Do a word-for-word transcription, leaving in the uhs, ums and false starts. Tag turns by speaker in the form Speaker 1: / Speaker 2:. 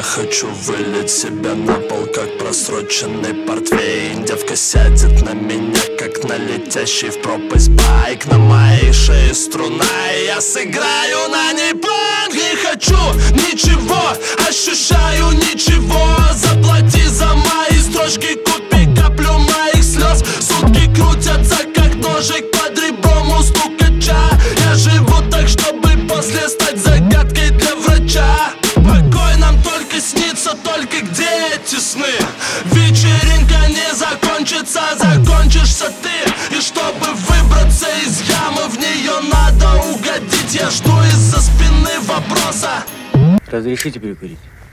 Speaker 1: хочу вылить себя на пол, как просроченный портвейн. Девка сядет на меня, как на летящий в пропасть байк. На моей шее струна, и я сыграю на ней панк. Не хочу ничего, ощущаю ничего. Заплати за мои строчки, купи каплю моих слез. Сутки крутятся, как ножик под ребром у стукача. Я живу так, чтобы после стать загадкой для врача. Покой нам только снится, только где эти сны? Вечеринка не закончится, закончишься ты. И чтобы выбраться из ямы, в нее надо угодить. Я жду из-за спины вопроса:
Speaker 2: разрешите прикурить?